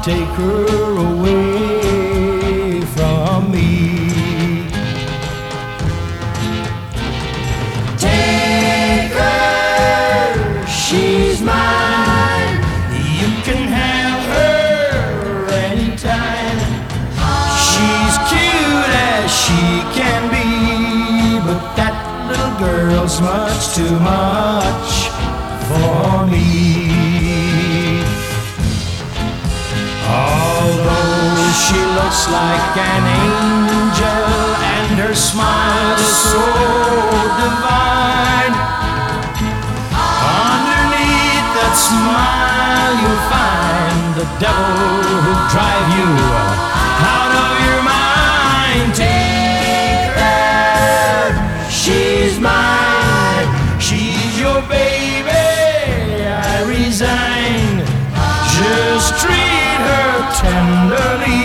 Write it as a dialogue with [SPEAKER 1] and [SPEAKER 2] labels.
[SPEAKER 1] take her away from me. Take her, she's mine. You can have her anytime. She's cute as she can be, but that little girl's much too much for me. Although she looks like an angel and her smile is so divine, underneath that smile you'll find the devil who'll drive you out of your mind. Take her, she's mine, she's your baby, I resign. Just treat her tenderly